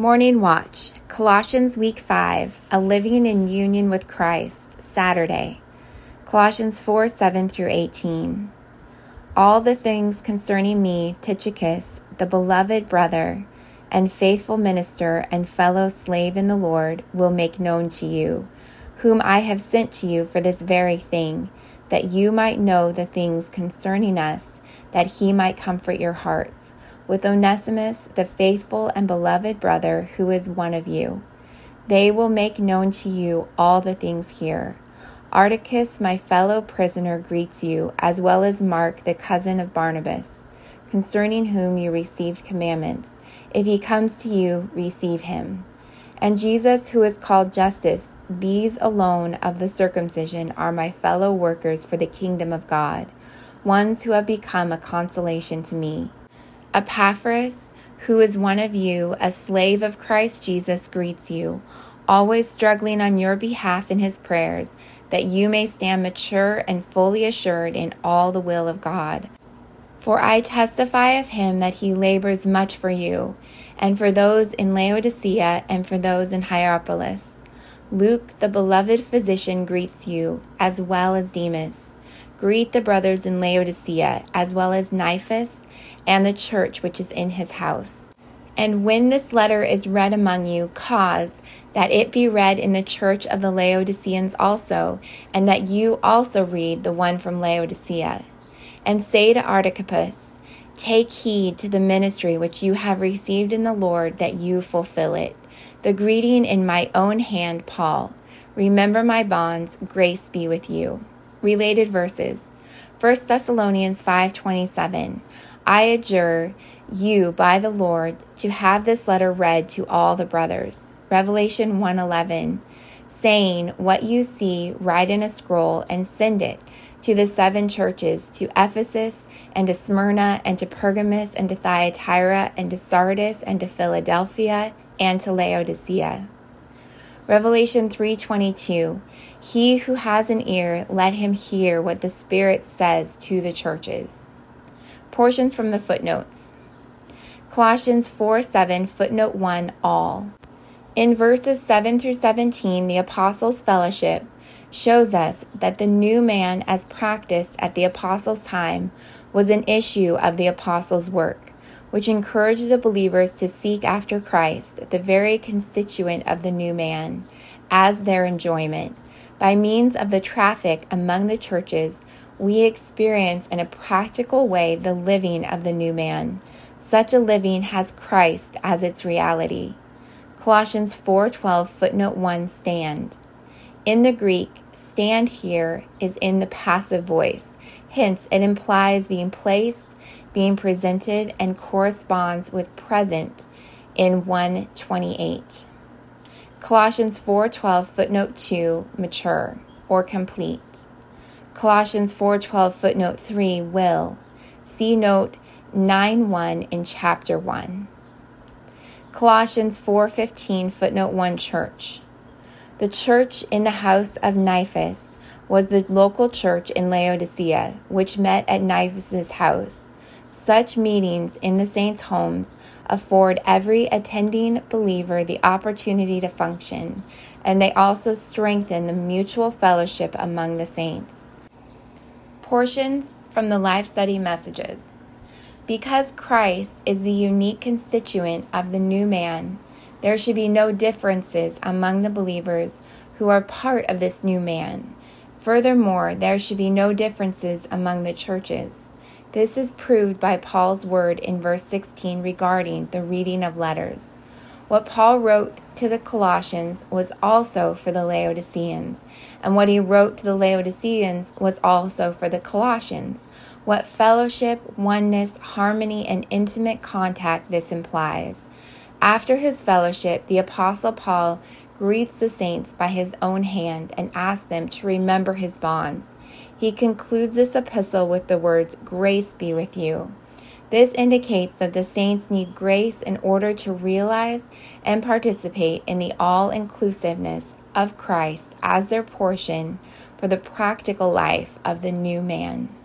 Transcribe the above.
Morning Watch, Colossians Week 5, A Living in Union with Christ, Saturday. Colossians 4, 7 through 18. All the things concerning me, Tychicus, the beloved brother, and faithful minister and fellow slave in the Lord, will make known to you, whom I have sent to you for this very thing, that you might know the things concerning us, that he might comfort your hearts, with Onesimus, the faithful and beloved brother, who is one of you. They will make known to you all the things here. Articus, my fellow prisoner, greets you, as well as Mark, the cousin of Barnabas, concerning whom you received commandments. If he comes to you, receive him. And Jesus, who is called Justus, these alone of the circumcision are my fellow workers for the kingdom of God, ones who have become a consolation to me. Epaphras, who is one of you, a slave of Christ Jesus, greets you, always struggling on your behalf in his prayers, that you may stand mature and fully assured in all the will of God. For I testify of him that he labors much for you, and for those in Laodicea and for those in Hierapolis. Luke, the beloved physician, greets you, as well as Demas. Greet the brothers in Laodicea, as well as Nyphas, and the church which is in his house. And when this letter is read among you, cause that it be read in the church of the Laodiceans also, and that you also read the one from Laodicea. And say to Archippus, take heed to the ministry which you have received in the Lord, that you fulfill it. The greeting in my own hand, Paul. Remember my bonds, grace be with you. Related verses. 1 Thessalonians 5:27. I adjure you by the Lord to have this letter read to all the brothers. Revelation 1:11, saying, what you see, write in a scroll and send it to the 7 churches, to Ephesus and to Smyrna and to Pergamos and to Thyatira and to Sardis and to Philadelphia and to Laodicea. Revelation 3:22, he who has an ear, let him hear what the Spirit says to the churches. Portions from the footnotes. Colossians 4:7, footnote 1, all. In verses 7 through 17, the Apostles' fellowship shows us that the new man as practiced at the Apostles' time was an issue of the Apostles' work, which encouraged the believers to seek after Christ, the very constituent of the new man, as their enjoyment. By means of the traffic among the churches, we experience in a practical way the living of the new man. Such a living has Christ as its reality. Colossians 4:12, footnote 1, stand. In the Greek, stand here is in the passive voice. Hence, it implies being placed, being presented, and corresponds with present in 1:28. Colossians 4:12, footnote 2, mature or complete. Colossians 4:12, footnote 3, will. See note 9:1 in chapter 1. Colossians 4:15, footnote 1, church. The church in the house of Nyphas was the local church in Laodicea, which met at Nyphas' house. Such meetings in the saints' homes afford every attending believer the opportunity to function, and they also strengthen the mutual fellowship among the saints. Portions from the Life Study Messages. Because Christ is the unique constituent of the new man, there should be no differences among the believers who are part of this new man. Furthermore, there should be no differences among the churches. This is proved by Paul's word in verse 16 regarding the reading of letters. What Paul wrote to the Colossians was also for the Laodiceans, and what he wrote to the Laodiceans was also for the Colossians. What fellowship, oneness, harmony, and intimate contact this implies. After his fellowship, the Apostle Paul greets the saints by his own hand and asks them to remember his bonds. He concludes this epistle with the words, grace be with you. This indicates that the saints need grace in order to realize and participate in the all-inclusiveness of Christ as their portion for the practical life of the new man.